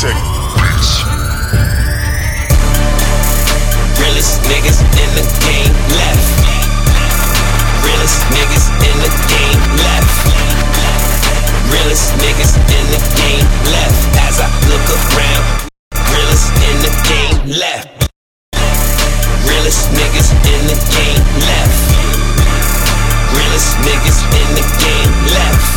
second. Realest niggas in the game left. Realest niggas in the game left. Realest niggas in the game left. As I look around, realest in the game left. Realest niggas in the game left. Realest niggas in the game left.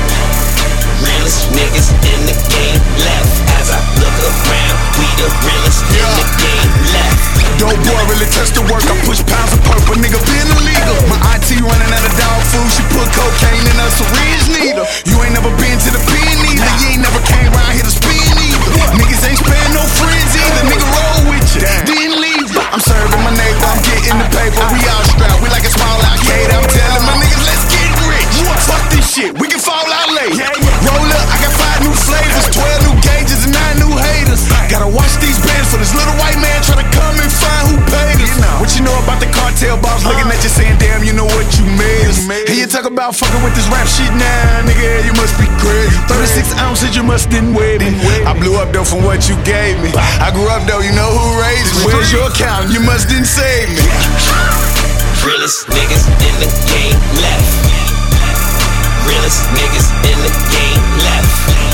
Realest niggas in the game left. As I look around, we the realest in the game left. Dope boy really touch the work. I push pounds of purple, nigga being illegal. My auntie running out of dog food. She put cocaine in a syringe needle. You ain't never been to the pen either. You ain't never came around here to spin either. Niggas ain't sparing no friends either. Nigga roll with you, didn't leave. I'm serving my neighbor, I'm getting the paper. We all strapped, we like a small arcade. I'm telling my niggas, let's get rich. Fuck this shit, we can fall out late. Roll up, I got 5 new flavors, 12 new gauges and 9 new haters. Gotta watch these bands for this little white man trying to come and find who paid us. What you know about the cartel boss looking at you saying, damn, you know what you made us. Here you talk about fucking with this rap shit now, nigga, you must be crazy. 36 ounces, you must didn't wait it. I blew up though from what you gave me. I grew up though, you know who raised me. Where's your account? You must didn't save me. Realest niggas in the game left. Realest niggas in the game left.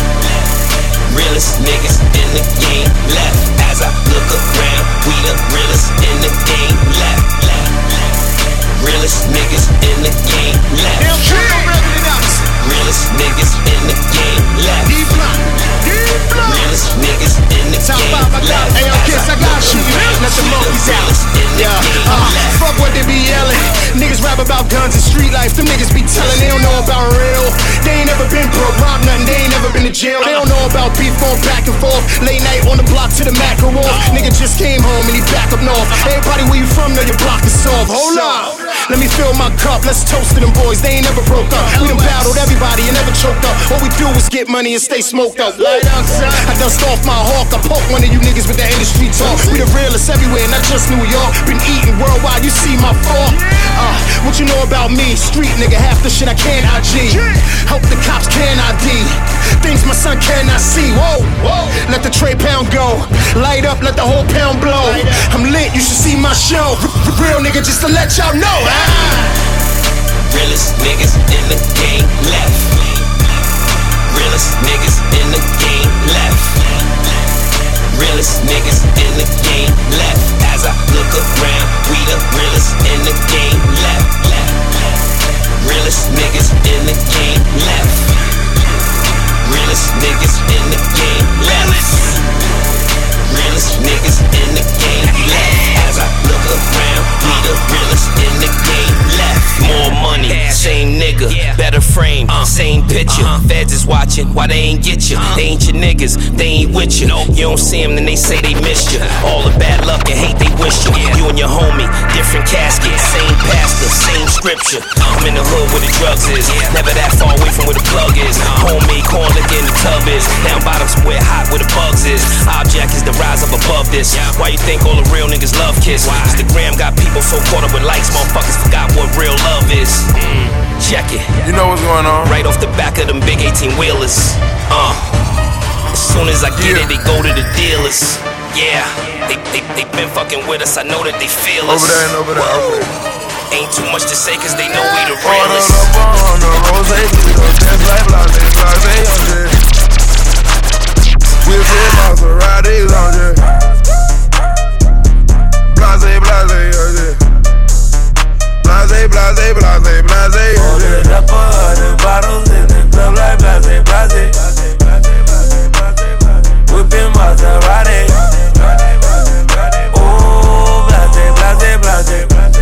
Realest niggas in the game left. As I look around, we the realest in the game left. Realest niggas in the game left. Realest niggas in the game left. Realest niggas in the game left. Hey, yo, kids, I got you. Let the monkeys out. Fuck what they be yelling. Niggas rap about guns and street life. Them niggas be telling they don't know about real. They ain't never been broke, robbed nothing. They ain't never been to jail. They don't know about beef going back and forth. Late night on the block to the Macaron. Nigga just came home and he back up north. Everybody where you from know your block is soft. Hold up, let me fill my cup. Let's toast to them boys. They ain't never broke up. We done battled everybody and never choked up. All we do is get money and stay smoked up. I dust off my hawk. I poke one of you niggas with the industry talk. We the realest everywhere, not just New York. Been eating worldwide, you see my fork. What you know about me? Street nigga, half the shit I can't IG. Help the cops can ID. Things my son cannot see. Whoa, let the tray pound go. Light up, let the whole pound blow. I'm lit, you should see my show. Real nigga, just to let y'all know. Realest niggas in the game left. Realest niggas in the game left. Realest niggas in the game left. As I look around, we the realest in the game left. Realest niggas in the game left. Realest niggas in the game left. Realest niggas in the game left. As I look around, we the realest in the game left. More money, same nigga, better frame, same picture. Feds is watching, why they ain't get you? They ain't your niggas, they ain't with you. You don't see them, then they say they missed you. All the bad luck and hate they wish you. You and your homie, different casket, same pastor, same scripture. I'm in the hood where the drugs is, never that far away from where the plug is. Homemade corn liquor in the tub is, down bottom somewhere hot where the bugs is. Object is the rise up above this. Why you think all the real niggas love Kiss? Instagram got people so caught up with likes, motherfuckers forgot what real love is. Check it. You know what's going on? Right off the back of them big 18-wheelers. As soon as I get it, they go to the dealers. Yeah, they been fucking with us. I know that they feel us. Over there and over there. Ain't too much to say cause they know we the realest. On the rose, just like blase. With big Maseratis on you. Blase, Holding up 100 bottles in the club like blase. Whipping Maserati. Oh, blase.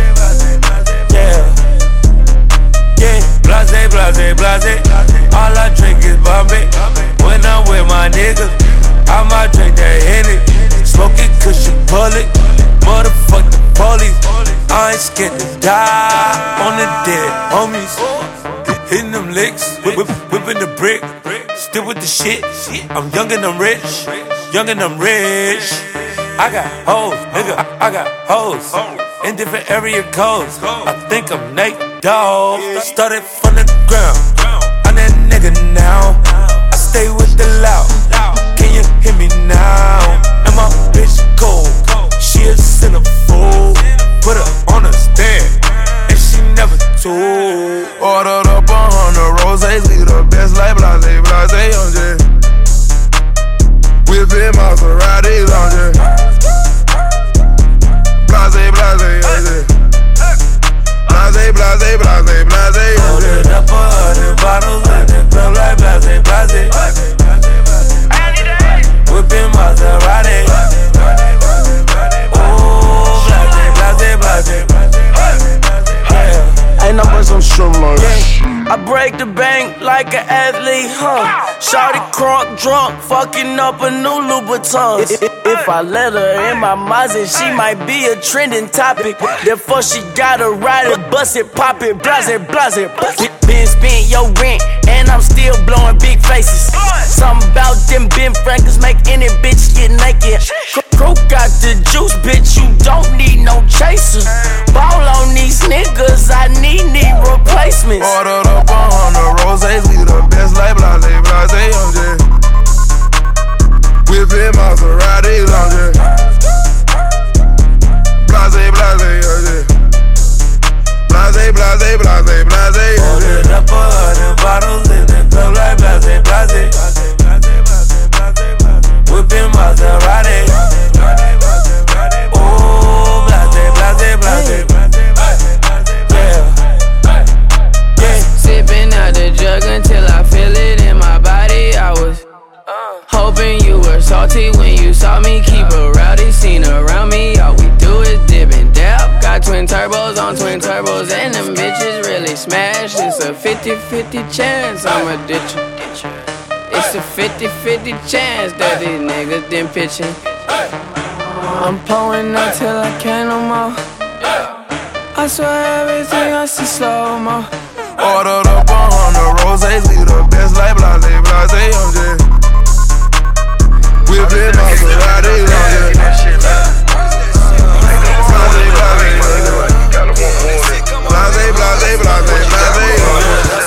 Yeah, blase. All I drink is Bombay. When I'm with my niggas, I might drink that Henny. Smoking cushion bullet. Motherfuck the police. I ain't scared to die on the dead homies. Hitting them licks, whipping the brick. Still with the shit. I'm young and I'm rich. I got hoes, nigga. I got hoes in different area codes. I think I'm Nate Dogg. Started from the ground. I'm that nigga now. I stay with the loud. Can you hear me now? like an athlete, Shawty crunk, drunk, fucking up a new Louboutin. If I let her in my Mazda, she might be a trending topic. Therefore she gotta ride it, bust it, pop it, blase, blase. Been spent your rent, and I'm still blowing big faces. Something about them Ben Frankers make any bitch get naked. Crew got the juice, bitch, you don't need no chaser. Ball on these niggas, I need replacements. Ordered up 100 roses, we the best like blase, blase, I'm just whipping Maseratis, I'm just blase, blase, I'm just blase, blase, blase, blase, I'm just ordered up 100 bottles in the club like blase, blase. Whipping Maserati. Oh, blase, blase, blase. Sipping out the jug until I feel it in my body. I was hoping you were salty when you saw me. Keep a rowdy scene around me. All we do is dip and dab. Got twin turbos on twin turbos, and them bitches really smash. It's a 50-50 chance I'ma ditch you. It's a 50-50 chance that these niggas done pitching. I'm pulling up till I can't no more. I swear everything I see slow-mo. Ordered up 100 roses, we the best like blase, blase, I'm just whipping Maseratis, I'm just blase, blase, blase, blase, blase, blase.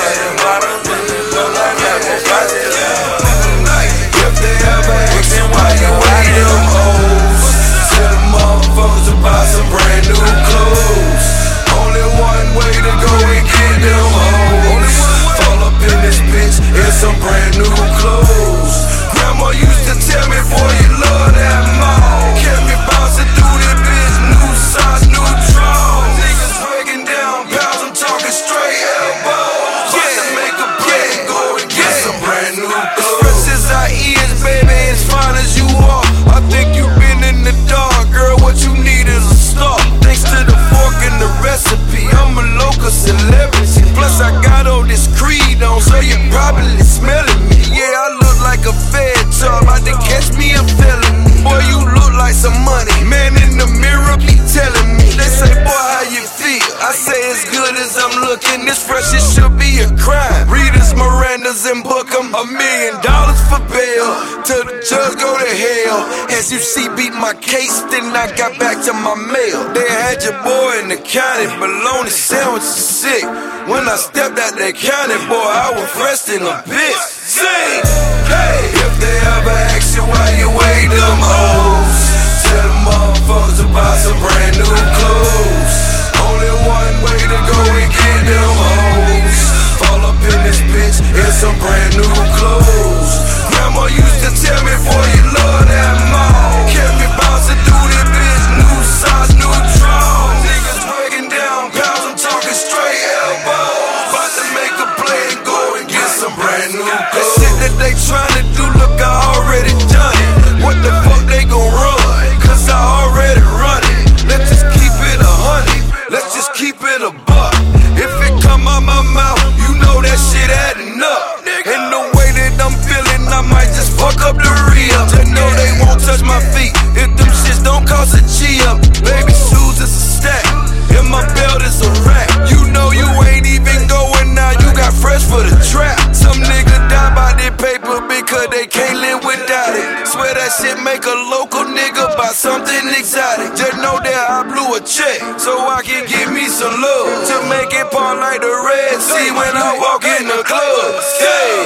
If they ever ask you why you wear them hoes, tell them motherfuckers to buy some brand new clothes. Only one way to go and get them hoes. Fall up in this bitch in some brand new clothes. Grandma used to tell me, boy, you love that mall. Kept me bouncing through this bitch, new size, new draws. Niggas breaking down pounds, I'm talking straight elbows. About to make a play, go and get some brand new clothes. Fresh as I is, baby, as fine as you are. I think you've been in the dark, girl, what you need is a star. Thanks to the fork and the recipe, I'm a local celebrity. Plus I got all this Creed on, so you probably smelling me. Yeah, I look like a fed child, about to catch me a felony. Boy, you look like some money, man in the mirror be telling me. They say, boy, how you feel? I say as good as I'm looking, this fresh, it should be a crime. Readers, Mirandas, and book 'em $1 million for bail. Till the judge go to hell. As you see, beat my case, then I got back to my mail. They had your boy in the county, bologna sandwich is sick. When I stepped out that county, boy, I was fresh in a bitch. Sing, hey, if they ever ask you why you wear them hoes, tell them motherfuckers to buy some brand new clothes. Only one way to go and get them hoes. Fall up in this bitch in some brand new clothes. Grandma used to tell me, boy, you love that mall. Kept me bouncing through this bitch, new size, new draws. Niggas breaking down pounds, I'm talking straight elbows. About to make a play and go and get some brand new clothes. That shit that they tryna do, look, I already done it. What the fuck they gon' run? Cause I already run it. Let's just keep it 100. Let's just keep it a buck. If it come out my mouth, you know that shit adding up. And the way that I'm feeling, I might just fuck up the re-up. They know they won't touch my feet if them shits don't cost a G up. Baby shoes is a stack, and my belt is a rack. You know you ain't even going now, you got fresh for the trap. Some nigga die by their paper because they can't live without it. Swear that shit make a local nigga buy something exotic. Just know that I blew a check so I can give me some love to make it part like the Red Sea when I walk in the club. Hey,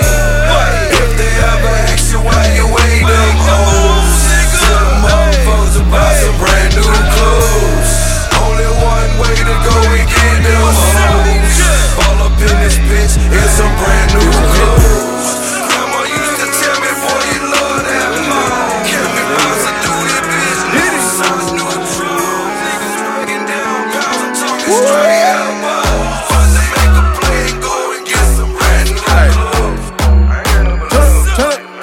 if they ever ask you why you wear them hoes, tell them motherfuckers to buy some brand new clothes. Only one way to go and get them hoes. Fall up in this bitch in some brand new clothes. Grandma used to tell me, boy, you love that mall. Kept me bouncing through this bitch, new size, new draws. Niggas breaking down pounds, I'm talking straight elbows. About to make a play and go and get some brand new clothes.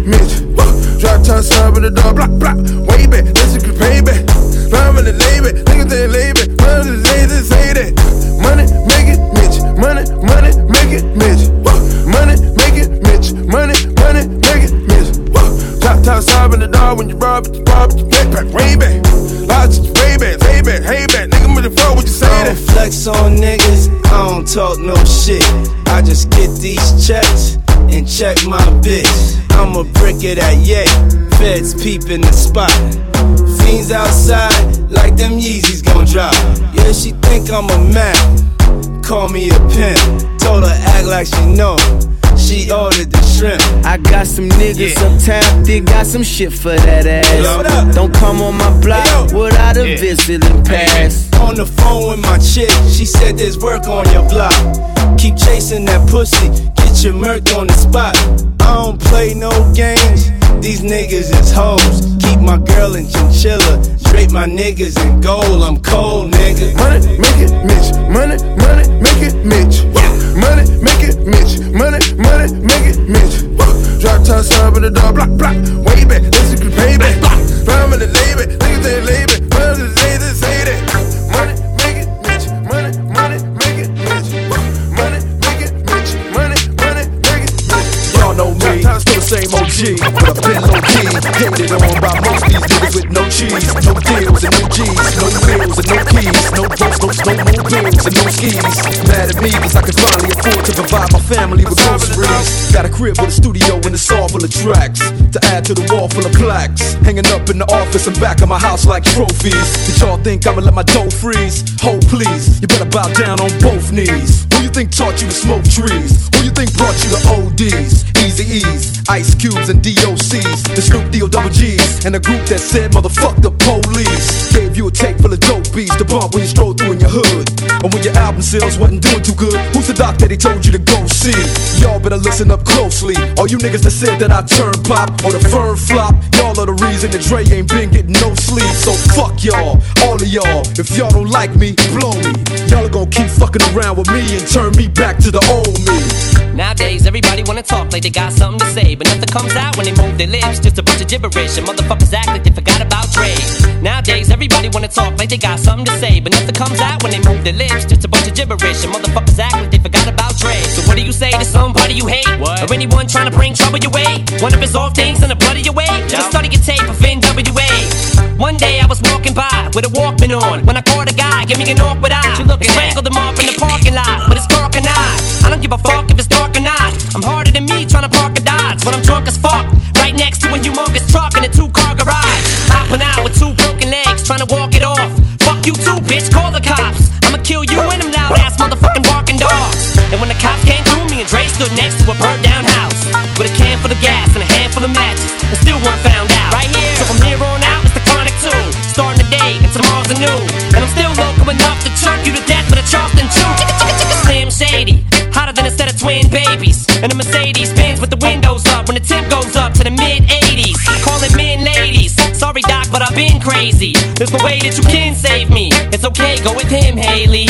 Mitch. Drop top sub in the door, block, block. Way back, this is payback. Rhyme in the label, niggas ain't label. Rhyme in the lazy, say that. Money, make it Mitch. Money, money, make it Mitch. Money, make it Mitch. Money, money, make it Mitch. Drop top sub in the door when you rob it, backpack. Way back. Lots of way back, hey back, hey back. Nigga with the flow, what you say that? I don't flex on niggas, I don't talk no shit. I just get these checks and check my bitch. I'm a brick of that yay. Feds peeping the spot. Fiends outside like them Yeezys gon' drop. Yeah, she think I'm a man. Call me a pimp. Told her act like she know. She ordered the shrimp. I got some niggas uptown, they got some shit for that ass. Don't come on my block without a visiting pass. On the phone with my chick, she said there's work on your block. Keep chasing that pussy, get your murk on the spot. I don't play no games, these niggas is hoes. Keep my girl in chinchilla, drape my niggas in gold. I'm cold, nigga. Money, make it Mitch. Money, money, make it Mitch. Money, make it Mitch. Money, money, make it Mitch. Drop top sub in the door, block, block. Way back, this is payback. Rhyme in the label, niggas ain't label. Rhyme in the lazy, say that. Money, make it Mitch. Money, money, make it Mitch. Money, make it Mitch. Money, money, make it Mitch. Y'all know me, still the same OG, but I've been low key. Hated on by most these niggas with no cheese, no deals and no G's, no bills and no keys, no boats, no more bills and no skis. Mad at me 'cause I can finally afford to provide my family with groceries. Got a crib with a studio and it's all full of tracks to add to the wall full of plaques, hanging up in the office and back of my house like trophies. Did y'all think I'ma let my dough freeze? Hold please, you better bow down on both knees. Who you think taught you to smoke trees? Who you think brought you to ODs? Easy E's, Ice Cubes and DOCs, the Snoop D-O-double G's, and a group that said motherfuck the police. Gave you a tape full of dope beats to bump when you stroll through in your hood. And when your album sales wasn't doing too good, who's the doc that he told you to go see? Y'all better listen up closely. All you niggas that said that I turn pop or the firm flop, y'all are the reason that Dre ain't been getting no sleep. So fuck y'all, all of y'all. If y'all don't like me, blow me. Y'all are gonna keep fucking around with me and turn me back to the old me. Nowadays, everybody wanna talk like they got something to say, but nothing comes out when they move their lips. Just a bunch of gibberish, and motherfuckers act like they forgot about Dre. Nowadays, everybody wanna talk like they got something to say, but nothing comes out when they move their lips. Just a bunch of gibberish, and motherfuckers act like they forgot about Dre. So what do you say to somebody you hate? What? Or anyone trying to bring trouble your way? One of his off things in the blood of your way? Just study your tape of NWA. One day I was walking by with a Walkman on, when I caught a guy, give me an awkward eye. And strangled him up in the parking lot with his cork and I don't give a fuck if it's dark or not. I'm harder than me trying to park a Dodge, but I'm drunk as fuck, right next to a humongous truck in a 2-car garage. Hopping out with 2 broken legs, trying to walk it off. Fuck you too, bitch, call the cops. I'ma kill you and them loud ass motherfucking barking dogs. And when the cops came through, me and Dre stood next to a burnt down house with a can full of gas and a handful of matches, and still weren't found out. Right here, so from here on out, it's the Chronic 2. Starting the day, and tomorrow's a new. And I'm still local enough to choke you to death with a Charleston chew. Slim Shady, hotter than a set of twin babies. And a Mercedes Benz with the windows up when the temp goes up to the mid-80s. Calling men ladies, sorry doc, but I've been crazy. There's no way that you can save me. It's okay, go with him, Haley.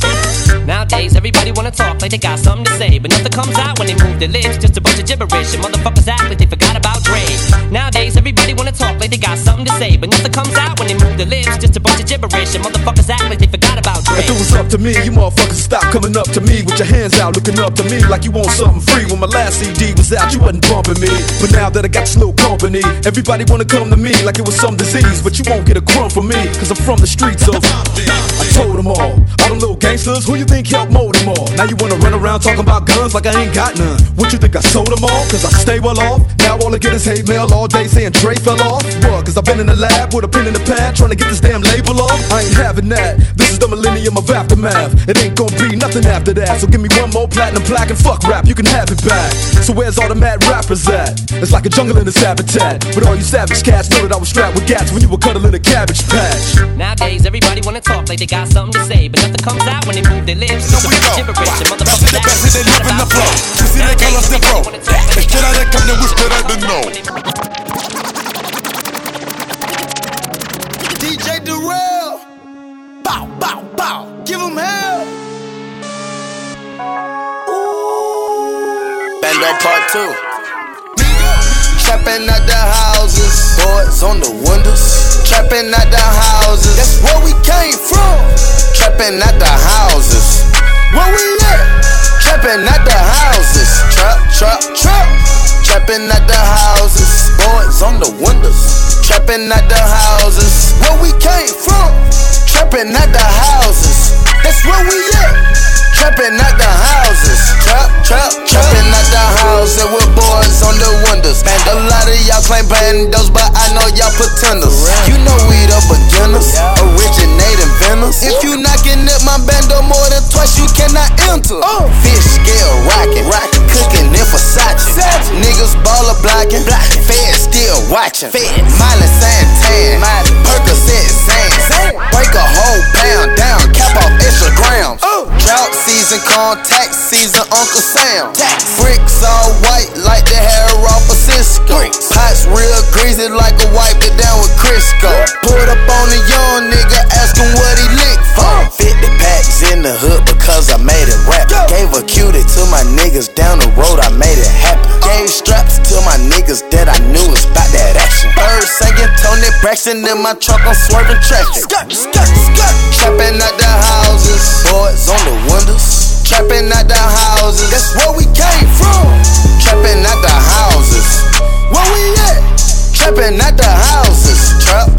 Nowadays, everybody wanna talk like they got something to say, but nothing comes out when they move their lips. Just a bunch of gibberish, and motherfuckers act like they forgot about Dre. Nowadays, everybody wanna talk like they got something to say, but nothing comes out when they move their lips. Just a bunch of gibberish, and motherfuckers act like they forgot about Dre. If it was up to me, you motherfuckers stop coming up to me with your hands out, looking up to me like you want something free. When my last CD was out, you wasn't bumping me, but now that I got slow company, everybody wanna come to me like it was some disease, but you won't get a crumb from me, cause I'm from the streets of I told them all them little gangsters, who you think helped mold them all? Now you wanna run around talking about guns like I ain't got none. What you think, I sold them all? Cause I stay well off. Now all I get is hate mail all day saying Dre fell off. What? Cause I've been in the lab with a pen in the pad trying to get this damn label off. I ain't having that. This is the millennium of aftermath. It ain't gonna be nothing after that. So give me one more platinum plaque and fuck rap, you can have it back. So where's all the mad rappers at? It's like a jungle in this habitat. But all you savage cats know that I was strapped with gats when you were cuddling a cabbage patch. Nowadays everybody wanna talk like they got something to say, but nothing comes out when they move their lips. No, we go. That's the best, they live in the flow. Tu sais les colors c'est pro. Espera de cambio, espera de no. DJ Darrell. Bow, bow, bow. Give him hell. Bando Part 2. Trapping trapping at the houses. Boards on the windows, trapping at the houses. That's where we came from. Trapping at the houses. Where we at? Trapping at the houses. Trap. Trapping at the houses. Boards on the windows, trapping at the houses. Where we came from. Trapping at the houses. That's where we at. Trapping at the houses. Trapping at the houses with boards on the windows. Man, a lot of y'all claim bandos, but I know y'all pretenders. You know we the beginners, originating vendors. If you knocking at my bando more than twice, you cannot enter. Fish scale rocking, cooking in Versace. Niggas baller blocking, Fed still watching. Miley Santan, Percocet Zan. Break a whole pound down, cap off extra grams. Drought season, contact season, Uncle Sam. Bricks all white like the hair off a Cisco. Pots real greasy like a wipe it down with Crisco. Put up on a young nigga, ask him what he lick for. 50 packs in the hood because I made it rap. Gave a cutie to my niggas down the road, I made it happen. Gave straps to my niggas that I knew was about that action. Bird singing Tony Braxton in my truck, I'm swerving traffic. Trapping at the houses, boards on the windows, trapping at the houses. That's where we came from. Trapping at the houses. Where we at? Trapping at the houses. Trap.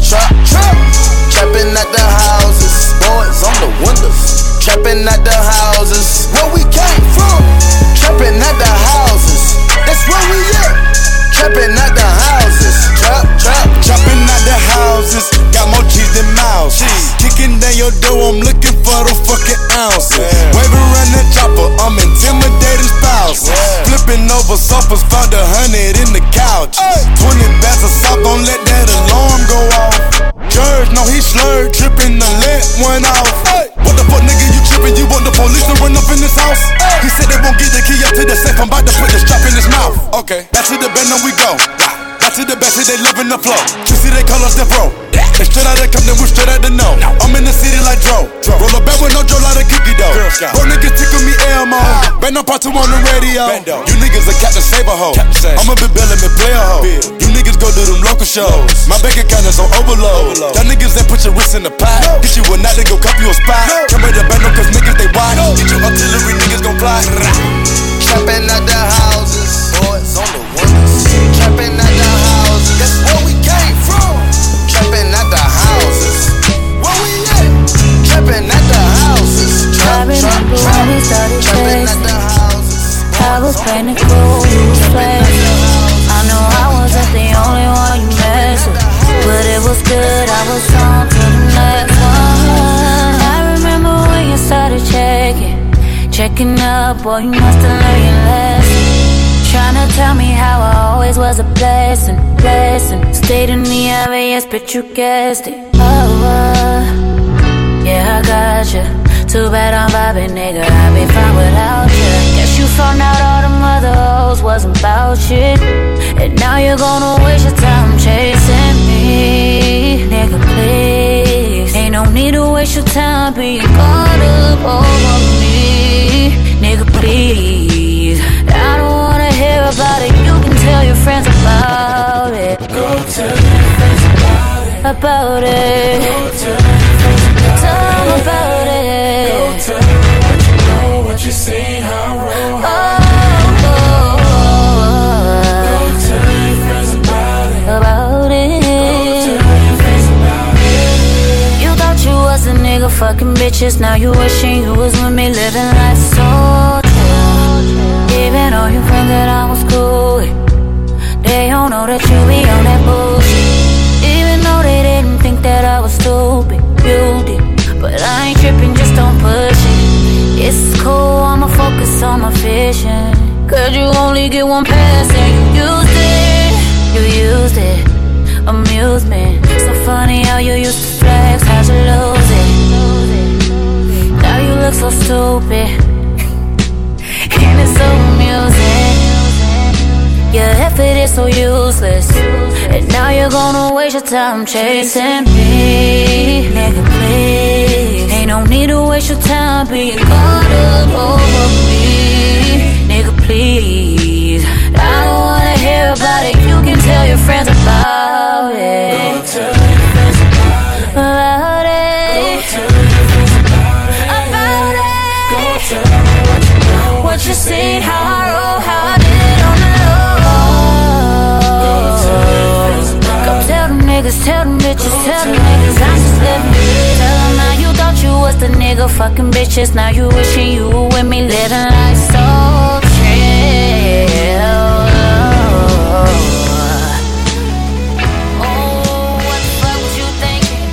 Trapping at the houses. Boards on the windows, trapping at the houses. Where we came from. Trapping at the houses. That's where we at. Trapping at the houses. Trap. Trapping at the houses. Got more cheese than mouse. Kicking down your door, I'm looking for the fucking ounces. Wave around the chopper, I'm intimidating spouse. Flipping over sofas, found 100 in the couch. 20 bags of salt, don't let that alarm go off. Judge, no he slurred, tripping the let one off. What the fuck nigga you tripping, you want the police to run up in this house? He said they won't get the key up to the safe, I'm about to put the strap in his mouth. Okay, back to the bed, now we go. Back to the best, they live in the flow. You see they call us the bro. They straight out of Compton, we straight out the know. I'm in the city like Dro. Roll a bag with no Joe, like a cookie dough. Bro niggas tickle me Elmo. Band up part 2 on the radio. You niggas a Captain Save a hoe. I'ma be billin' me play a hoe. You niggas go do them local shows. My bank account is on overload. Y'all niggas that put your wrist in the pot. Get you a night, they go cop you a spot. Come with the band up cause niggas they watch. Get your artillery, niggas gon' fly. Trapping at the houses. Boys on the windows. Trapping at the houses. That's where we came from. Trapping at the houses. Where we at? Trapping at the houses. I remember when we started Trapping at the houses. I was playing it cool, you was flexing. I know I wasn't the only one you messed with, but it was good, I was on to the next one. I remember when you started checking up, boy, you must have learned your lesson. Tryna tell me how I always was a blessing. Stayed in the obvious, but you guessed it. Yeah, I got you. Too bad I'm vibing, nigga, I'd be fine without you. Guess you found out all them other hoes wasn't about shit, and now you're gonna waste your time chasing me. Nigga, please, ain't no need to waste your time being caught up over me. Nigga, please, I don't wanna hear about it, you can tell your friends about it. Go tell your friends about it. About it. Go tell your friends about Tell it. them about it. Go tell them what you know, what you seen, how I roll. Go tell your friends about it. About it. Go tell your friends about it. You thought you was a nigga fucking bitches, now you wishing you was with me living life so chill. Even all your friends that I was cool with, they don't know that you be on that bullshit. Even though they didn't think that I was stupid, you did. But I ain't tripping, just don't push it. It's cool, I'ma focus on my vision. Cause you only get one pass and you used it. Amusement, so funny how you used to flex, how'd you lose it? Now you look so stupid, and it's so amusing. Your effort is so useless, and now you're gonna waste your time chasing me. Nigga, please, ain't no need to waste your time being caught up over me. Nigga, please, I don't wanna hear about it. You can tell your friends about it. Go tell your friends About it. Go tell your friends About it. Go tell them what you know. What you seen, how I roll, how I did it on the low. Go tell your friends Go tell them niggas, tell them bitches, tell them niggas I'm just living. Tell them now you thought you was the nigga fucking bitches. Now you wishing you were with me living life so chill. Oh, what the fuck was you thinking?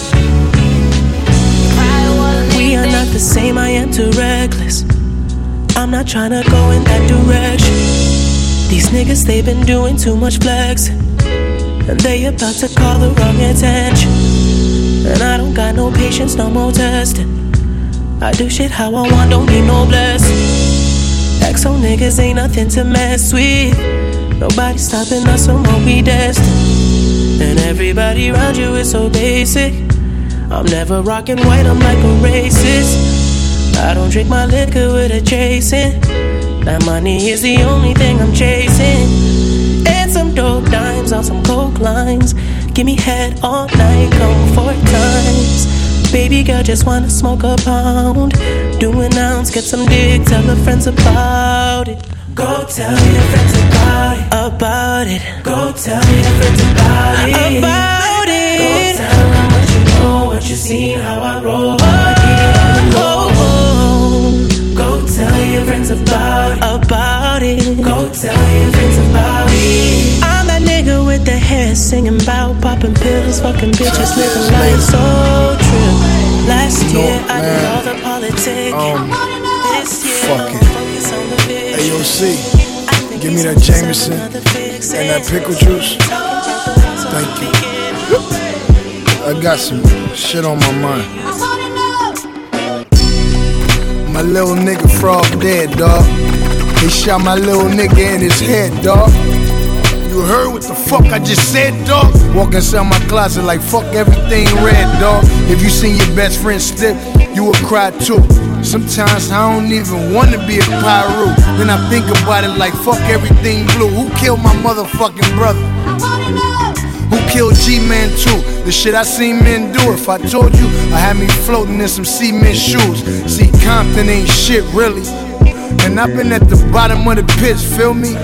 Probably wasn't We are not the same, I am too reckless. I'm not tryna go in that direction. These niggas, they been doing too much flexing, and they about to call the wrong attention. And I don't got no patience, no more testing. I do shit how I want, don't need no blessing. XO niggas ain't nothing to mess with. Nobody stopping us from what we destined. And everybody around you is so basic. I'm never rocking white, I'm like a racist. I don't drink my liquor with a chasing. That money is the only thing I'm chasing. And some dope dimes on some coke lines. Give me head all night, come 4 times. Baby girl just wanna smoke a pound. Do an ounce, get some dick, tell her friends about it. Go tell your friends about it. About it. Go tell your friends about it. About it. Go tell them what you know, what you seen, how I roll, how I get on the low. Go tell your friends about it. About it. Go tell your friends about it. I'm that nigga with the hair singing about popping pills, fucking bitches, living life so true. Last year I did all the politicking. This year I'm focused on the vision. Hey, yo, C, give me that Jameson and that pickle juice. Thank you. I got some shit on my mind. My little nigga Frog dead, dawg. They shot my little nigga in his head, dawg. You heard what the fuck I just said, dawg? Walk inside my closet like fuck everything red, dawg. If you seen your best friend slip, you would cry too. Sometimes I don't even wanna be a pyro. Then I think about it like fuck everything blue. Who killed my motherfucking brother? Who killed G-Man too? The shit I seen men do. If I told you, I had me floating in some cement shoes. See, Compton ain't shit really. And I've been at the bottom of the pits, feel me?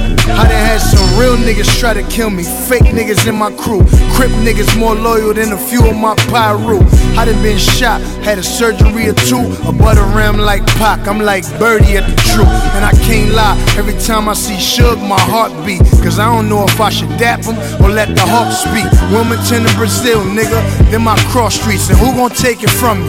I done had some real niggas try to kill me. Fake niggas in my crew. Crip niggas more loyal than a few of my pyro. I done been shot, had a surgery or two. A butter ram like Pac, I'm like Birdie at the truth. And I can't lie, every time I see Suge, my heart beat. Cause I don't know if I should dap him or let the hawk speak. Wilmington and Brazil, nigga, then my cross streets. And who gon' take it from me?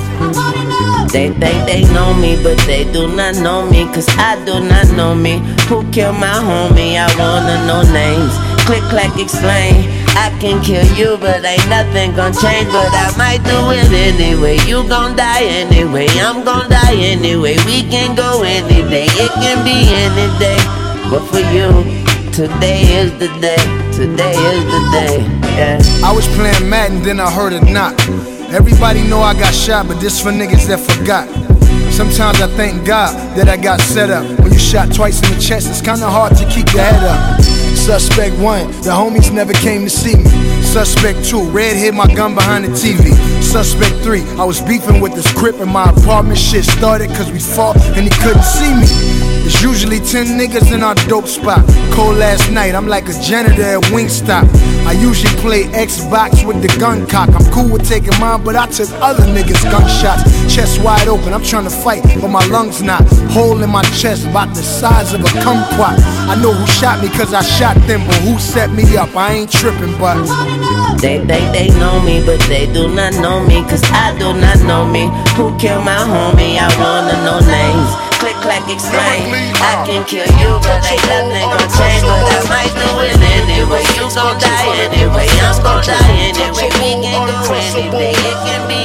They think they know me, but they do not know me. Cause I do not know me. Who killed my homie? I wanna know names. Click, clack, explain. I can kill you, but ain't nothing gon' change. But I might do it anyway. You gon' die anyway. I'm gon' die anyway. We can go any day. It can be any day. But for you, today is the day. Today is the day. Yeah. I was playing Madden, then I heard a knock. Everybody know I got shot, but this for niggas that forgot. Sometimes I thank God that I got set up. When you shot twice in the chest, it's kinda hard to keep your head up. Suspect 1, the homies never came to see me. Suspect 2, red hid my gun behind the TV. Suspect 3, I was beefing with this crip in my apartment. Shit started cause we fought and he couldn't see me. It's usually 10 niggas in our dope spot. Cold last night, I'm like a janitor at Wingstop. I usually play Xbox with the gun cock. I'm cool with taking mine, but I took other niggas' gunshots. Chest wide open, I'm trying to fight, but my lungs not. Hole in my chest, about the size of a kumquat. I know who shot me cause I shot them, but who set me up? I ain't tripping, but they think they know me, but they do not know me. Cause I do not know me. Who killed my homie? I wanna know names. Click, clack, explain. I can kill you, but ain't nothing gon' change. But I might do it anyway. You gon' die anyway. I'm gon' die anyway. We can go anything. It can be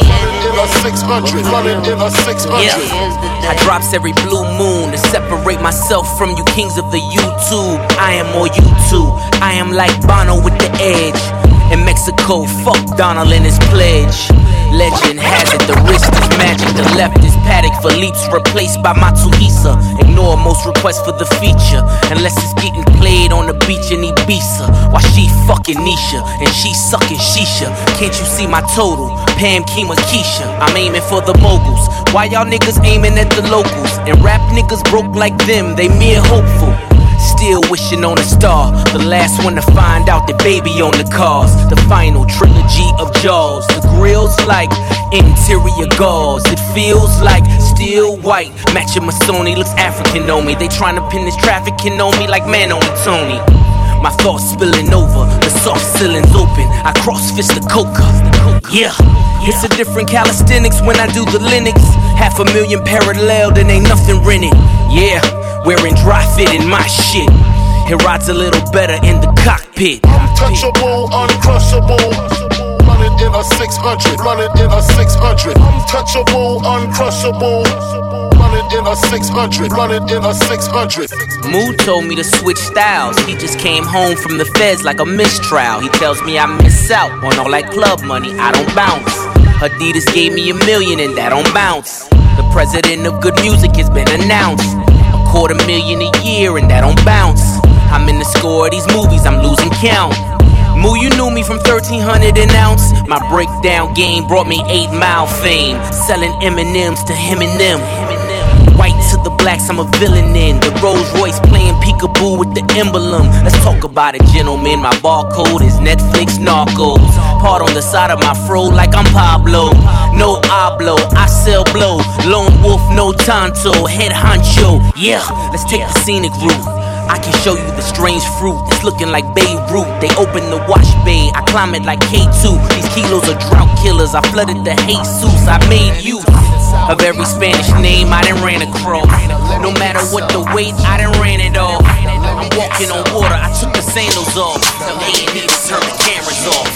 I drops every blue moon to separate myself from you kings of the YouTube. I am more YouTube. I am like Bono with the edge. In Mexico, fuck Donald and his pledge. Legend has it, the wrist is magic, the left is Paddock. Philippe's replaced by Matsuhisa. Ignore most requests for the feature, unless it's getting played on the beach in Ibiza. While she fucking Nisha, and she sucking Shisha. Can't you see my total? Pam, Kima, Keisha. I'm aiming for the moguls. Why y'all niggas aiming at the locals? And rap niggas broke like them, they mere hopeful. Still wishing on a star. The last one to find out that baby on the cars. The final trilogy of Jaws. The grill's like interior gauze. It feels like steel white. Matching Masoni, looks African on me. They tryna pin this trafficking on me like man on Tony. My thoughts spilling over, the soft ceilings open. I cross-fist the coca. Yeah, it's a different calisthenics when I do the Linux. 500,000 parallel, then ain't nothing rented. Yeah, wearing dry fit in my shit. It rides a little better in the cockpit. Untouchable, uncrushable. Running in a 600, running in a 600. Untouchable, uncrushable. Running in a 600, running in a 600. Mood told me to switch styles. He just came home from the feds like a mistrial. He tells me I miss out on all that club money, I don't bounce. Adidas gave me $1 million and that don't bounce. The president of good music has been announced. $250,000 a year and that don't bounce. I'm in the score of these movies, I'm losing count. Moo, you knew me from 1300 an ounce. My breakdown game brought me 8 Mile fame. Selling M&Ms to him and them. White to the blacks, I'm a villain in. The Rolls Royce playing peekaboo with the emblem. Let's talk about it, gentlemen. My barcode is Netflix Narcos. Part on the side of my fro like I'm Pablo. No hablo, I sell blow. Lone wolf, no tanto. Head honcho, yeah, let's take the scenic route. I can show you the strange fruit. It's looking like Beirut. They open the wash bay, I climb it like K2. These kilos are drought killers. I flooded the Jesus. I made use of every Spanish name I done ran across. No matter what the weight, I done ran it off. I'm walking on water, I took the sandals off. Tell A&E to turn the cameras off.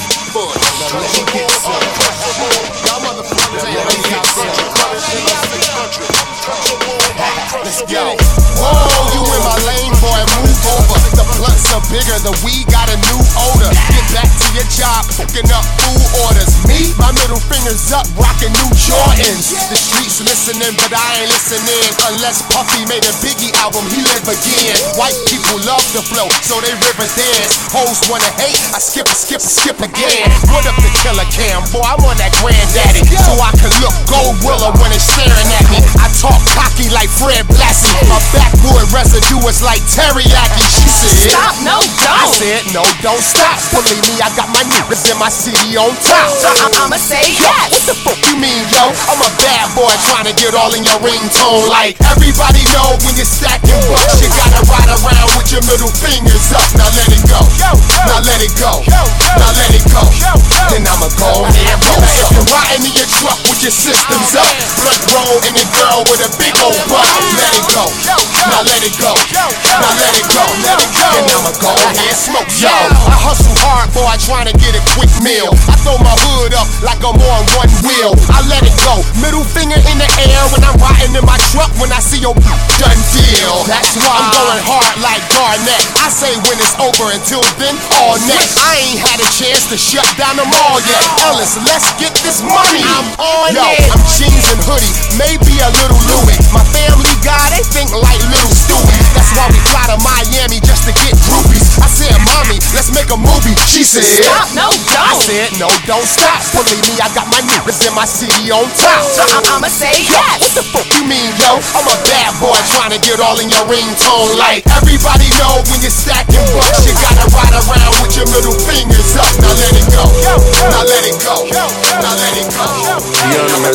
Let's go. Whoa, you in my lane, boy, move over. The blunts are bigger, the weed got a new odor. Get back to your job, hooking up food orders. Me, my middle finger's up, rocking new Jordans. The streets listening, but I ain't listening. Unless Puffy made a Biggie album, he live again. White people love the flow, so they river dance. Hoes wanna hate, I skip again. What up the killer cam, boy, I'm on that granddaddy. So I can look gold willow when it's staring at me. I talk cocky like Fred Blassie. My backwood residue is like teriyaki. She said, stop, no, don't. I said, no, don't stop. Believe me, I got my niggas in my city on top. So I'ma say yes. What the fuck you mean, yo? I'm a bad boy trying to get all in your ringtone. Like everybody know when you're stacking bucks, you gotta ride around with your middle fingers up. Now let it go. Now let it go. Now let it go. Then I'ma go and roll. If you're riding in your truck with your systems up, blood roll in your girl with a big old butt. Let it go. Now let it go. Now let it go. Let it go. And I'ma go and smoke. Yo, I hustle hard, boy, trying to get a quick meal. I throw my hood up like I'm on one wheel. I let it go. Middle finger in the air when I'm riding in my truck. When I see your done deal, that's why I'm going hard like Garnett. I say when it's over, until then, all next. I ain't had a chance to shut down them all yet. Ellis, let's get this money. I'm on it. I'm jeans and hoodie, maybe a little Louis. My family guy, they think like little Stewie. That's why we fly to Miami just to get groupies. I said, mommy, let's make a movie. She said, stop, no, don't. I said, no, don't stop. Believe me, I got my niggas in my city on top. So I'ma say yes. What the fuck you mean, yo? I'm a bad boy trying to get all in your ringtone. Like everybody know when you're stacking bucks, you gotta ride around with your middle fingers up. Now let it go. Now let it go. Now let it go. Now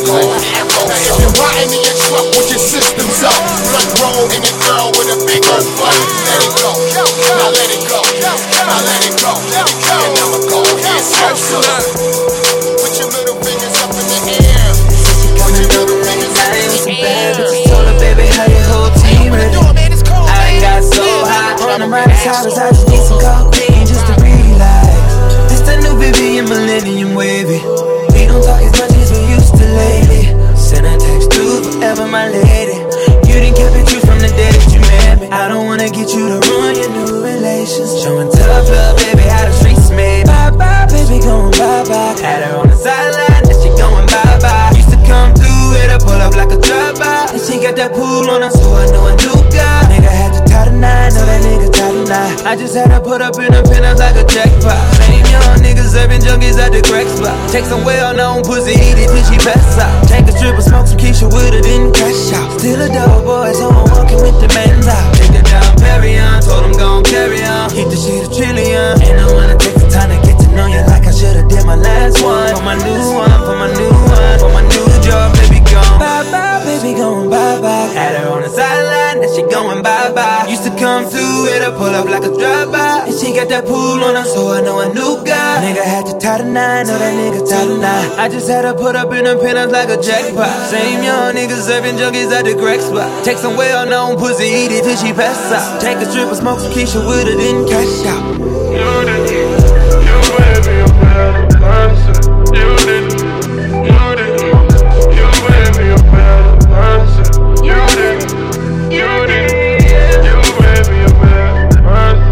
if you're riding in your truck with your systems up, blood roll in your girl with a big old butt. Let it go. Now let it go. Now let it go. And I'ma go and circle up. Put your middle fingers up in the air. Put your middle fingers up in the air. Told her, baby, how your whole team ready? I got so high on the right side, I just need some cocaine just to relax. It's the new baby and millennium wavy. We don't talk as much as we used to lately. Send a text to forever, my lady. You didn't keep it true from the day that you met me. I don't wanna get you to ruin your new relations. Showing tough love, baby, how the streets made. Bye bye, baby, going bye bye. Had her on the sideline, now she going bye. junkies at the crack spot. Take some well-known pussy, eat it till she pass out. Take a strip and smoke some Keisha with her, then cash out. Still a dog boy, so I'm walking with the man's out. Take her down Perrion, told him gon' carry on. Keep the shit a trillion. Ain't no one to take the time to get to know you like I should've did my last one. For my new one, for my new one, for my new job, baby gone. Bye-bye, baby going bye-bye. Had her on the sideline, now she going bye-bye. Used to come through with her, pull up like a drive-by. And she got that pool on her, so I know a new guy. Nigga had to tie the nine, know that nigga tie the nine. I just had her put up in the penthouse like a jackpot. Same young niggas serving junkies at the crack spot. Take some well-known pussy, eat it till she pass out. Take a strip and smoke some Keisha with her, then cash out. You made me a better person. You made me a better person. You made me a better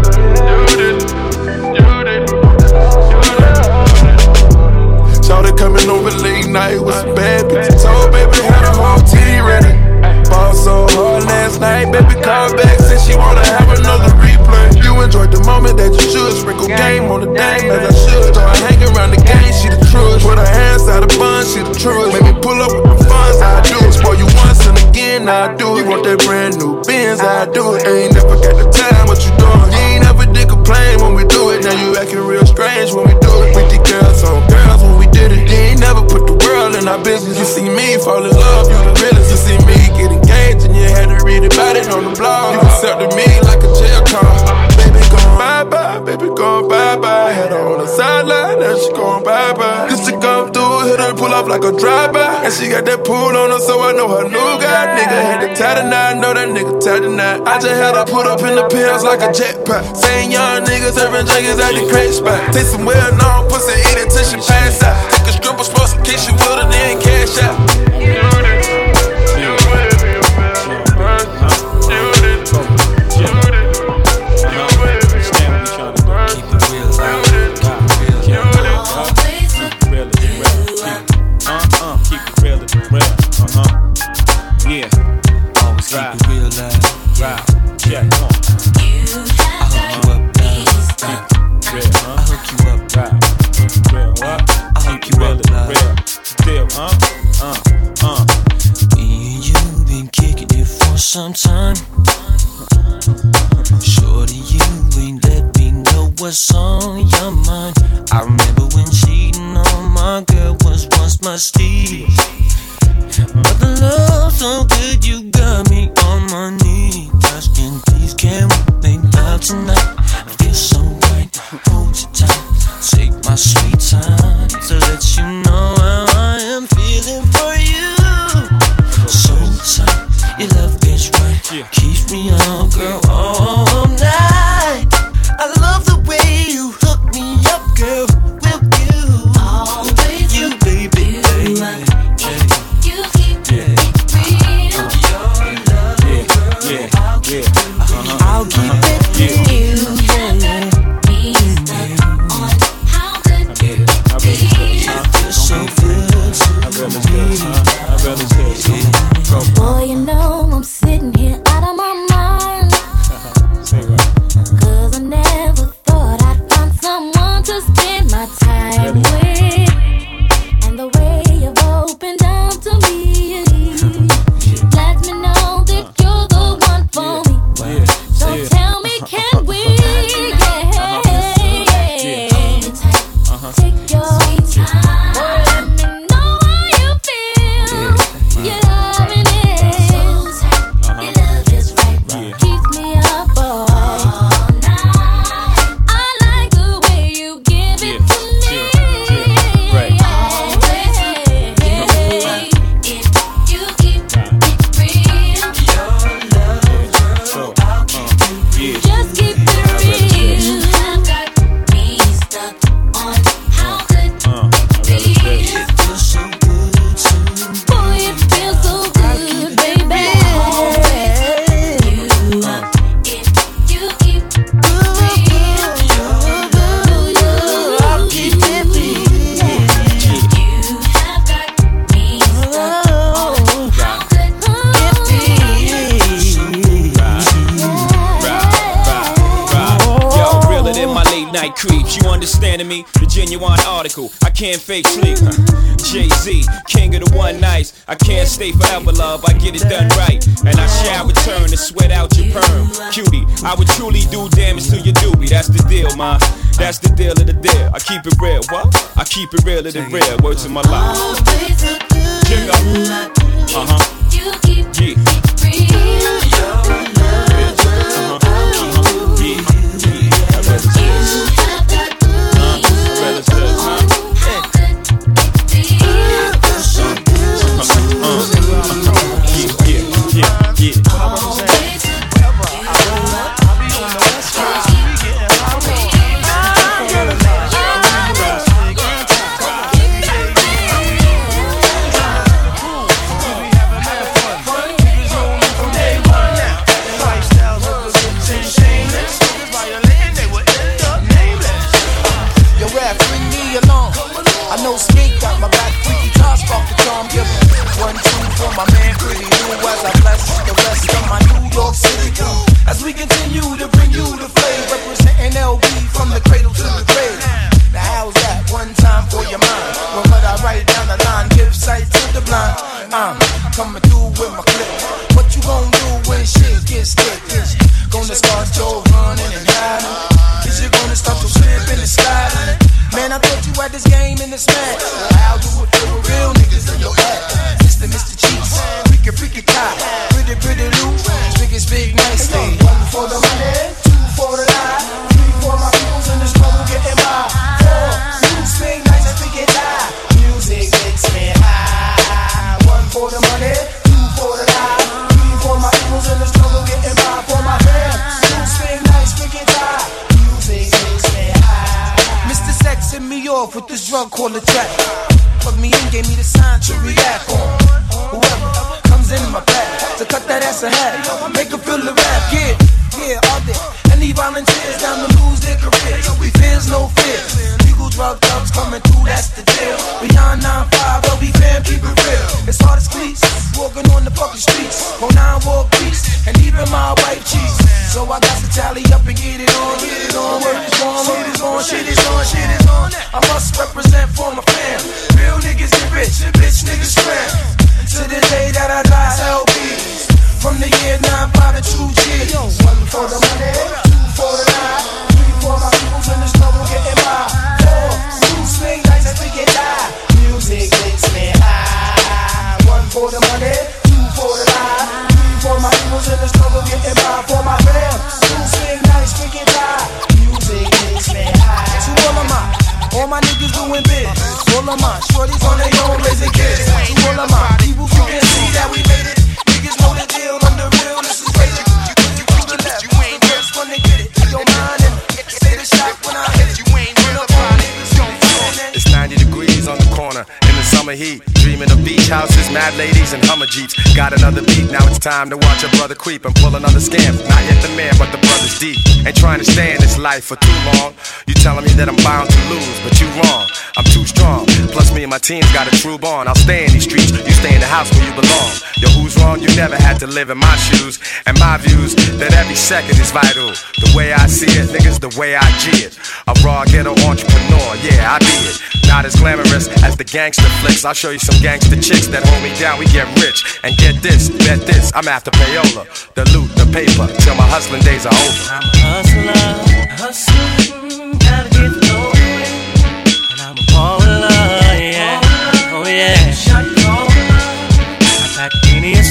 person. Shawty coming over late night with some bad bitches. Told baby had a whole team ready. Ball so hard last night, baby called back, said she wanna have another replay. You enjoyed the moment that you should. Sprinkle game on the dame as I should. So I hang around the game, she the truest. Put her hands out of bun, she the truest. Make me pull up with the funds, I do it. Spoil you once and again, I do it. You want that brand new Benz, I do it. Ain't never got the time, what you doing? You ain't never did complain when we do it. Now you acting real strange when we do it. With the girls on girls when we did it. You ain't never put the world in our business. You see me fall in love, you the realest. You see me get engaged and you had to read about it on the blog. You accepted me like a jail call. Baby going bye-bye, baby going bye-bye. Had her on the sideline, now she going bye-bye. Just to come through, hit her, pull up like a drive-by. And she got that pool on her, so I know her new guy. Nigga had to tie the nine, know that nigga tied the nine. I just had her put up in the pills like a jetpack. Same young niggas serving junkies at the crack spot. Take some well-known pussy, eat it till she pass out. Take a stripper, smoke some Keisha with her, then cash out. Sometime, shorty, you ain't let me know what's on your mind. I remember when cheating on my girl was once my steed. But the love so good, you got me on my knees. Asking, please, can we make love tonight? I feel so right, hold you tight. Take my sweet time to let you know how I am feeling for you. So tight, your love gets right, keeps me on, girl, all night. I love the way you hook me up, girl, with you. Always you, baby, baby. You keep it real. Your love, girl, I'll keep it real. You have got me stuck on how good it feels so good to me. Boy, you know I'm sitting here out of my mind. Cause I never thought I'd find someone to spend my time with. And the way you've opened up to me lets me know that you're the one for me. So tell me, can we? Take your sweet time. Let me know how you feel. You're loving it. So tight, your love is right. Keeps me up all night. I like the way you give it to me. Always if you keep it real. Your love, girl, I'll keep it real. Just keep it real. You have got me stuck on how good it feels. It feels so good to me. Boy, it feels so good, baby. If you keep it real, I'll keep it real. You have got me stuck on how good it feels. Yo, realer than my late night creeps. You understand? understanding me? The genuine article, I can't fake sleep. Jay-Z, king of the one nights. I can't stay forever, love, I get it done right. And I shall return to sweat out your perm. Cutie, I would truly do damage to your doobie. That's the deal, ma. That's the deal of the deal. I keep it real, what? I keep it real of the real. Words of my life. Check up. You keep it real. Coming through with my clip. What you gon' do when shit gets thick? Is you gonna start your running and hiding? Is you gonna start your slipping and sliding? Man, I thought you had this game in this match. How you would feel with real niggas in your ass? Mr. Cheeks, freaky cop, pretty loose, big nicely. One for the money, two for the lie, three for my peoples in the struggle getting by. Four, you swing nice and freaky die. Music makes me high. One for the money, two for the lie, three for my peoples in the struggle getting by. For my fam, you swing nice, freaky die. Music makes me high. Mr. Sex hit me off with this drug called a track. Put me in, gave me the sign to react on. Whoever comes in my back to cut that ass ahead, make her feel the rap. Yeah, all there. Any volunteers down to lose their careers? We fears no fears. Legal drug thugs coming through, that's the deal. Beyond 9-5, but we fam, keep it real. It's hard as cleats, walking on the fucking streets. 09 walk beats, and even my white cheese. So I got to tally up and get it on. Word is on, shit is on. I must represent for my fam. Real niggas get rich, bitch niggas scram. To the day that I die, LBs. From the year 9-5 to 2 G's. One for the money, two for the lie, three for my peoples in the struggle getting by. Four, you swing nice and freaking die. Music makes me high. One for the money, two for the lie, three for my peoples in the struggle getting by. For my fam, you swing nice, freaking die. Music makes me high. To all my niggas doing biz. All of my shorties on their own raising kids. To all of my people who can see that we made it. Niggas know the deal, I'm the real, this is crazy. You to the left, you ain't the first one to get it. Your mind and say the shot when I hit it. You ain't run up on niggas. It's 90 degrees on the corner in the summer heat. Dreaming of beach houses, mad ladies, and Hummer Jeeps. Got another beat, now it's time to watch a brother creep and pull another scam. Not yet the man, but the brother's deep. Ain't trying to stay in this life for too long. You telling me that I'm bound to lose, but you wrong. I'm too strong. Plus me and my team's got a true bond. I'll stay in these streets, you stay in the house where you belong. Yo, who's wrong? You never had to live in my shoes. And my views, that every second is vital. The way I see it, niggas, the way I G it. A raw ghetto entrepreneur, yeah, I be it. Not as glamorous as the gangster flicks. I'll show you some gangster chicks that hold me down. We get rich. And get this, bet this, I'm after payola. The loot, the paper, till my hustling days are over. I'm a hustler, gotta get the dough. And I'm a baller, yeah, oh yeah. Shot caller, I got plenty of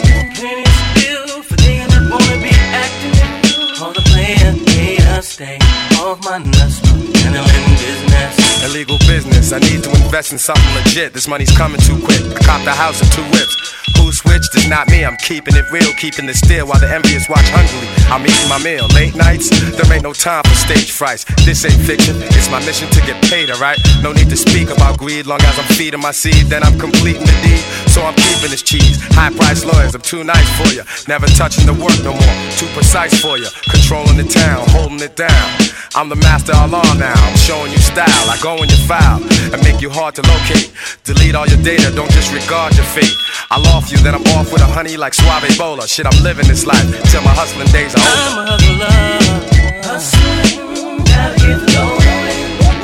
still for niggas that wanna be acting. All the players need to stay off my nuts, handling business. Illegal business, I need to invest in something legit. This money's coming too quick. I copped a house and 2 whips. Who switched? It's not me, I'm keeping it real, keeping it still while the envious watch hungrily. I'm eating my meal. Late nights, there ain't no time for stage frights. This ain't fiction, it's my mission to get paid, alright? No need to speak about greed, long as I'm feeding my seed, then I'm completing the deed. So I'm keeping this cheese. High price lawyers, I'm too nice for you. Never touching the work no more, too precise for you. Controlling the town, holding it down. I'm the master of law now, I'm showing you style. I go in your file and make you hard to locate. Delete all your data, don't disregard your fate. I'll off you, then I'm off with a honey like Suave Bola. Shit, I'm living this life till my hustling days are over. I'm a hustler, gotta get the dough.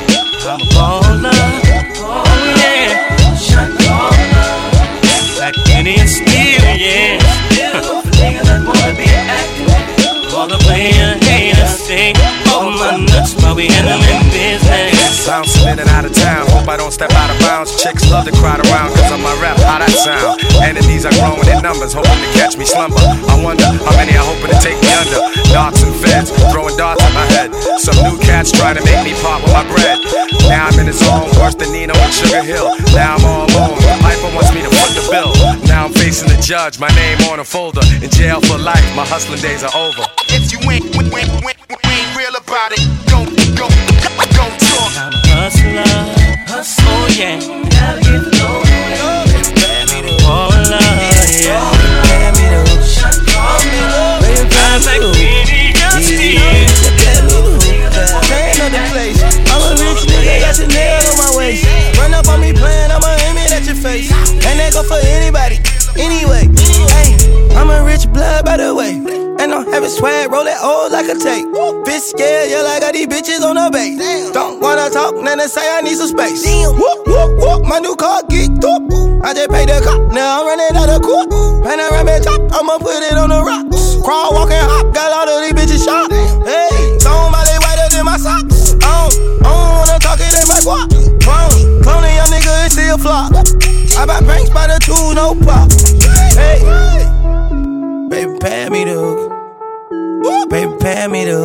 I'm a baller. Oh yeah. Like Kenny and Steel, yeah. Niggas that wanna be active. All the player haters sing. Oh my nuts, but we handling business. Bouncing in and out of town, hope I don't step out of bounds. Chicks love to crowd around cause of my rap, how that sound. Enemies are growing in numbers, hoping to catch me slumber. I wonder how many are hoping to take me under. Darts and feds, throwing darts at my head. Some new cats trying to make me pop with my bread. Now I'm in the zone, worse than Nino and Sugar Hill. Now I'm all alone, the piper wants me to foot the bill. Now I'm facing the judge, my name on a folder. In jail for life, my hustling days are over. If you ain't real about it, don't talk. I'm a hustler, oh yeah. Gotta get the low. Baller, yeah. I'm like Kenny and Steel. Place. I'm a rich nigga, got your nail on my waist. Run up on me playing, I'ma aim it at your face. And that go for anybody, anyway. Hey, I'm a rich blood by the way. And don't have it swag, roll it old like a tape. Bitch scared, yeah, like I got these bitches on the base. Don't wanna talk, then they say I need some space. Whoop, whoop, whoop, my new car geeked up. I just paid the cop, now I'm running out of court. Panoramic top, I'ma put it on the rocks. Crawl, walk, and hop, got all of these bitches shot. Hey, somebody whiter than my socks. I don't wanna talk, it ain't my guap. Cloning young nigga, it still flop. I buy pranks by the two, no pop. Hey, baby, pay me the hook. Baby, pay me the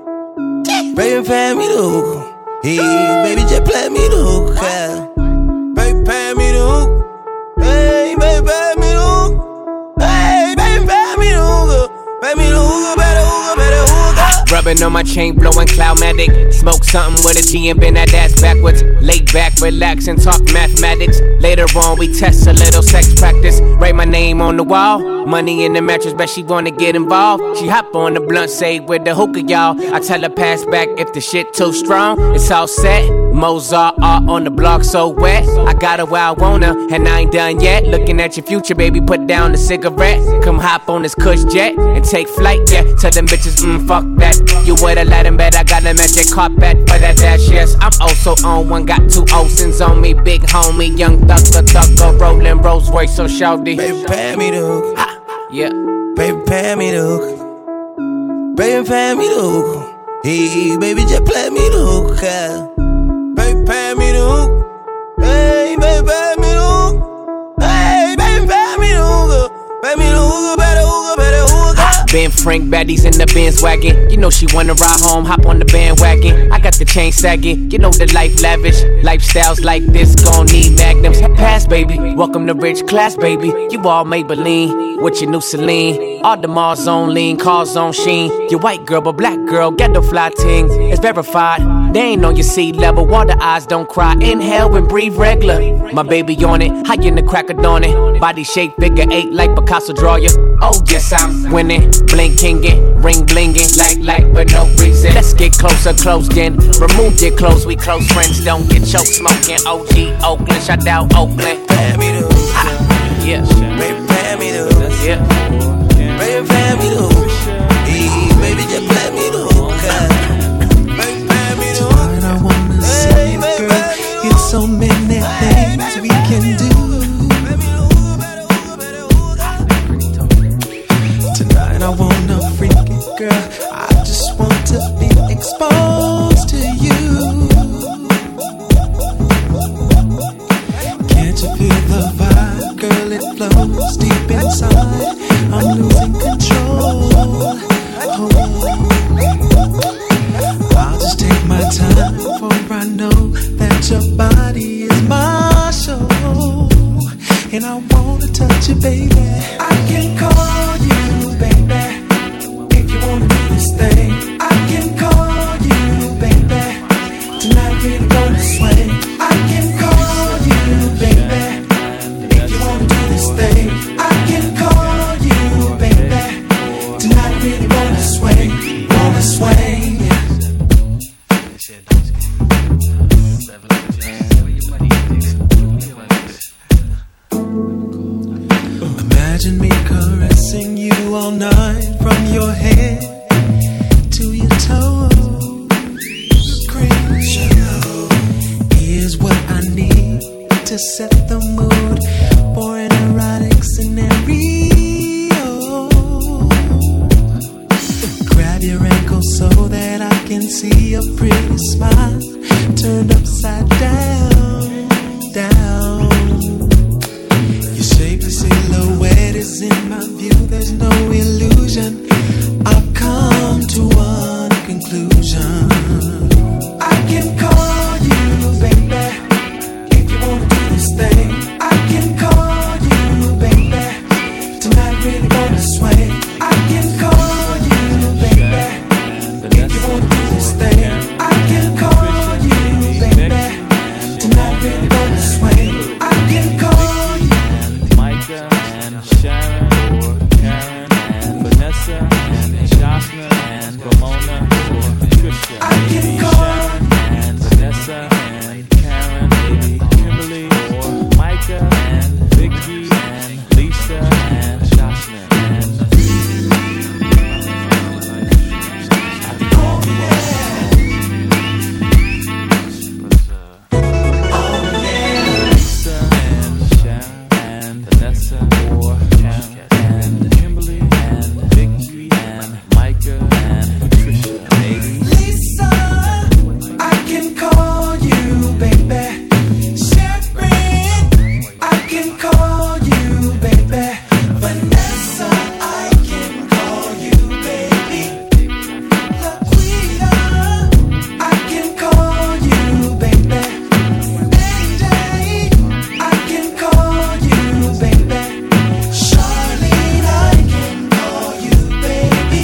hook. Baby, pay me the hook. Hey, baby, just play me the hook. Baby, pay me the hook. Hey, baby, pay me the hook. Hey, baby, pay me the hook. Pay me the hook, better hook, better hook. Rubbing on my chain, blowing Cloudmatic. Smoke something with a G and bend that ass backwards. Lay back, relax, and talk mathematics. Later on, we test a little sex practice. Write my name on the wall. Money in the mattress, bet she wanna get involved. She hop on the blunt, say with the hookah, y'all. I tell her pass back if the shit too strong. It's all set. Mozart art on the block so wet. I got her where I want her, and I ain't done yet. Looking at your future, baby, put down the cigarette. Come hop on this cush jet and take flight, yeah. Tell them bitches, fuck that. You would've let him bet I got a magic carpet for that dash, yes. I'm also on one, got two Olsen's on me. Big homie, young thugger, rolling Rolls Royce, so shawty. Baby, pay me the hook. Yeah. Baby, pay me the hook. Baby, pay me the hook. Hey, baby, just play me the hook. Baby, pay me the hook. Hey, baby, pay me the hook. Hey, baby, pay me the hook. Pay me the hook, better hook, better hook. Ben Frank, baddies in the Benz wagon. You know she wanna ride home, hop on the bandwagon. I got the chain sagging, you know the life lavish. Lifestyles like this gon' need magnums. Pass, baby, welcome to rich class, baby. You all Maybelline, with your new Celine. All the Mars on lean, cars on sheen. Your white girl, but black girl, get the fly ting. It's verified, they ain't on your sea level. Water eyes don't cry, inhale and breathe regular. My baby on it, high in the crack of dawn it. Body shape, figure 8 like Picasso draw you. Oh yes, I'm winning. Blinking it, ring blinging, like for no reason. Let's get closer, close then. Remove your clothes, we close friends. Don't get choked smoking. OG Oakland, shout out Oakland. Pay me the hook. Yeah. Baby, pay me the hook. Yeah. Baby, pay me the hook. Hey, baby, just play me the hook. Baby, pay me the hook. Tonight I wanna see you, girl. It's so many things we can do. Tonight I wanna freak it, girl. I just want to be exposed to you. Can't you feel the vibe, girl? It flows deep inside. I'm losing control. I'll just take my time, for I know that your body is my show. And I wanna touch you, baby. I can call you, baby. If you wanna do this thing, I can call you, baby. Tonight we're gonna sway. I can call you, baby. If you wanna do this thing, I can call you, baby. Tonight we're gonna sway, gonna sway. Imagine me caressing you all night, from your head to your toes. Scream, to set the mood for an erotic scenario. Grab your ankle so that I can see your pretty smile turned upside down, down. Your shape and silhouette is in my view, there's no illusion. I've come to one conclusion. I can call you, baby, if you wanna do this thing. I can call you, baby, tonight really gonna sway. I can call you, baby, if you wanna do this thing. I can call you, baby, tonight really gonna sway. I can call you. Micah and Sharon or Karen and Vanessa and Jocelyn and Pomona or Patricia. I can call and Vanessa and Karen, maybe Kimberly or Micah and Vicky and Lisa and Jocelyn and Lisa and Sharon and Vanessa or Karen and Kimberly and Vicky and Micah and Patricia, maybe Lisa, I can call you, baby. Sharon, I can call you, baby. Vanessa, I can call you, baby. Laquita, I can call you, baby. AJ, I can call you, baby. Charlene, I can call you, baby.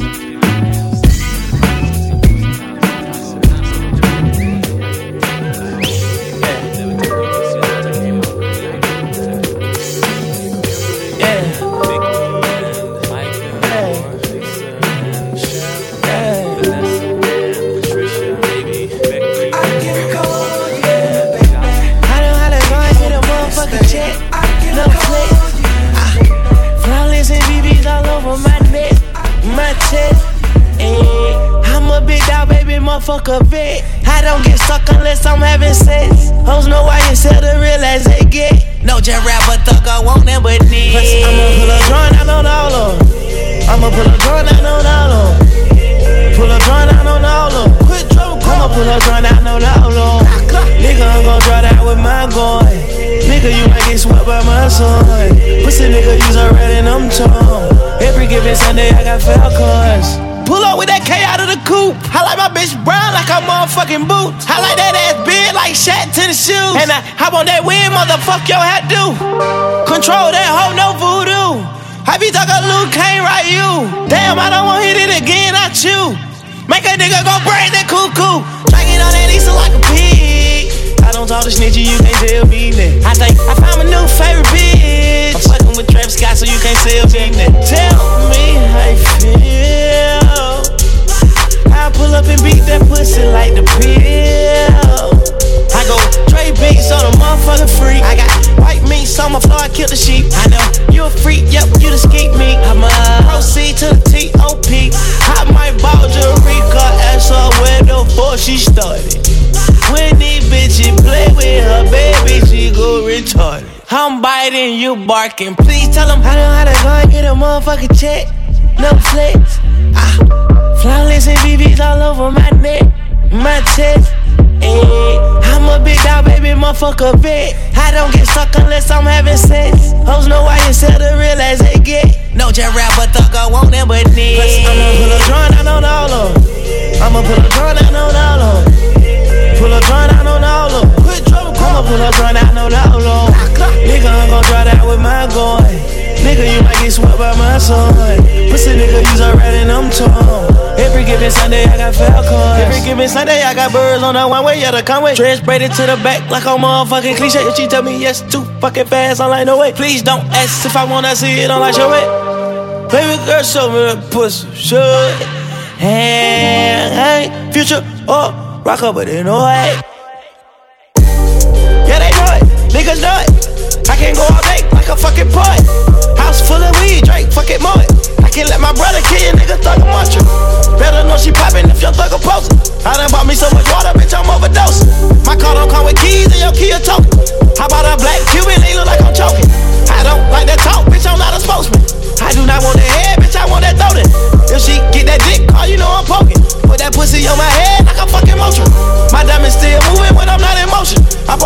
Flawless and BBs all over my neck, my chest. I'm a big dog, baby, motherfucker vet. I don't get stuck unless I'm having sex. Hoes know why you sell the real as they get. No just rapper thug, I want them but need. I'ma pull a joint out on all of them. I'ma pull a joint out on all of them. Pull a joint out on all of them. I'ma pull a joint out on all of them. Nigga, I'm gon' draw that with my gun. Nigga, you might get swept by my son. Pussy nigga, use a red and I'm torn. Every given Sunday, I got Falcons. Pull up with that K out of the coupe. I like my bitch brown like her motherfucking boots. I like that ass big like Shaq tennis shoes. And I hop on that wind, motherfuck your hat do. Control that hoe, no voodoo. I be talking Luke, can't write you. Damn, I don't want to hit it again, I chew. Make a nigga go break that cuckoo. Drinking on that Easter like a pig. I don't talk to snitchy, you can't tell me that. I think I found my new favorite bitch. I'm fucking with Travis Scott, so you can't tell me that. Tell me how you feel. I pull up and beat that pussy like the pill. I go Trey beats on a motherfucking freak. I got white meat on my floor, I kill the sheep. I know you a freak, yep, you the skeet me. I'ma proceed to the T.O.P. I might ball Jerica ass up where the fuck she started. When these bitches play with her baby, she go retarded. I'm biting, you barking. Please tell them I know how to go and get a motherfucking check. No flex. Flawless and BBs all over my neck, my chest. I'm a big dog, baby, motherfucker vet. I don't get stuck unless I'm having sex. Hoes know why you sell the real as they get. No just rapper thug, I want them but need. I'ma pull a joint out on all of them. I'ma pull a joint out on all of them. Pull a joint out on all of them. I'ma pull a joint out on all of them. Nigga, I'm gon' draw that with my gun. Nigga, you might get swept by my son. Pussy nigga, use a rat and I'm torn. Every given Sunday, I got Falcons. Every given Sunday, I got birds on the one way, yeah, the conway. Dreads braided to the back like a motherfucking cliche. If she tell me yes, too fucking fast, I'm like, no way. Please don't ask if I wanna see it, I'm like, show it. Baby girl, show me that pussy, show it. Hey, future, oh, rock up, but they know it. Yeah, they know it, niggas know it. I can't go all day like a fucking poet. House full of weed, Drake, fuck it, mow it. I can't let my brother kill you, nigga, thug him, watch you. Better know she poppin' if your thug a poser. I done bought me so much water, bitch, I'm overdosing. My car don't come with keys and your key a token. I bought a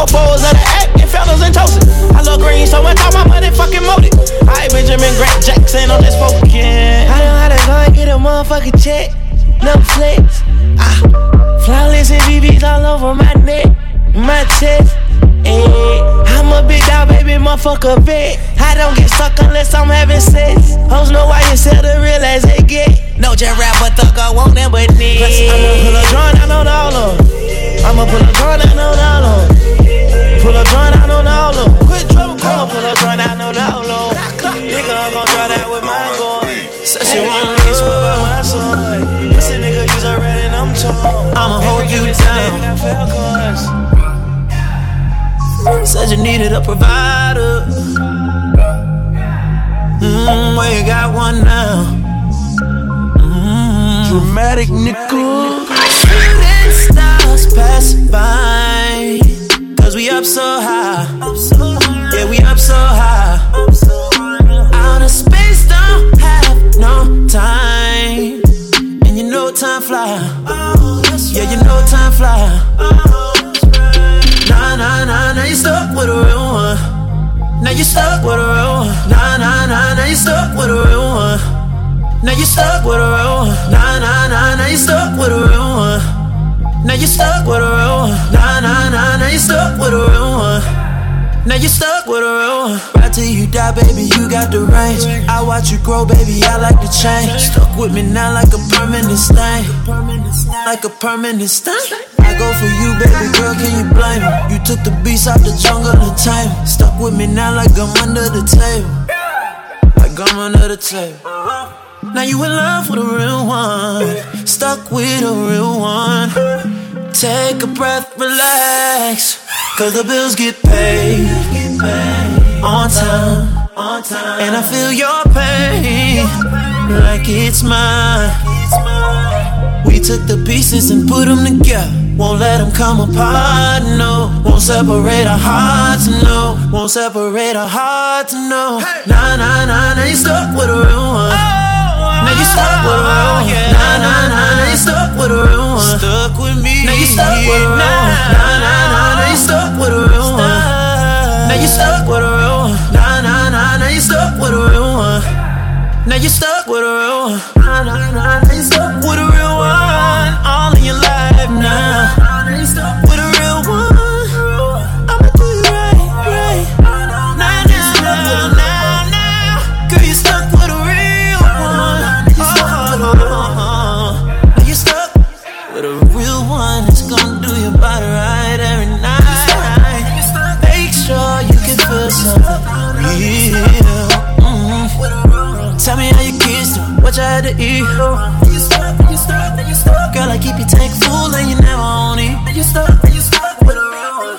4 bowls of the act and fellas and toasted. I love green, so much all my money fucking molded. I Benjamin Grant Jackson on this focus. I know how to go and get a motherfucking check. No flex. Flawless and BBs all over my neck, my chest. I'm a big dog, baby, motherfucker vet. I don't get stuck unless I'm having sex. Hoes know why you sell the real as they get. No just rap, but thug, I want them but need. I'ma pull a joint, I know all of them. I'ma pull a joint, I know all of them. Pull a joint, I know all of them. Quit trouble, come pull a joint, I know all of them. Nigga, I'm gon' try that with my gun. Said she wanna be smooth by my son. Pussy nigga, use a red and I'm torn. I'ma hold you down. Said you needed a provider. Well, you got one now. Dramatic nickel. Shooting stars pass by. Cause we up so high. Yeah, we up so high. Outer space don't have no time. And you know time fly. Yeah, you know time fly. Now you stuck with a real one. Now you stuck with a real one. Now you stuck with a real one. Now you stuck with a real one. Now you stuck with a real one. Now you stuck with a real one. Now you stuck with a real one. Now you stuck with a real one. Right till you die, baby, you got the range. I watch you grow, baby, I like the change. Stuck with me now like a permanent stain. Like a permanent stain. I go for you, baby girl, can you blame me? You took the beast out the jungle and tame me. Stuck with me now like I'm under the table. Like I'm under the table. Now you in love with a real one. Stuck with a real one. Take a breath, relax. Cause the bills get paid on time. And I feel your pain like it's mine. We took the pieces and put them together. Won't let them come apart, no. Won't separate our hearts, no. Won't separate our hearts, no. Nah, you stuck with a real one. Now you stuck with a real one. Nah, you stuck with a real one. Stuck with me. Now you stuck with a real one. Nah, you stuck with a real one. Now you stuck with a real one. Nah, you stuck with a real one. Now you stuck with a real one. Now you stuck with a real one. All in your life now. Now you stuck with a real one. I'ma do you right. Now. Girl, you stuck with a real one. Now you stuck with a real one. It's gonna do your body right every night. Make sure you can feel something real. Tell me how you kissed her, what you had to eat. Girl, I keep your tank full and you never on it. You stuck with a real one.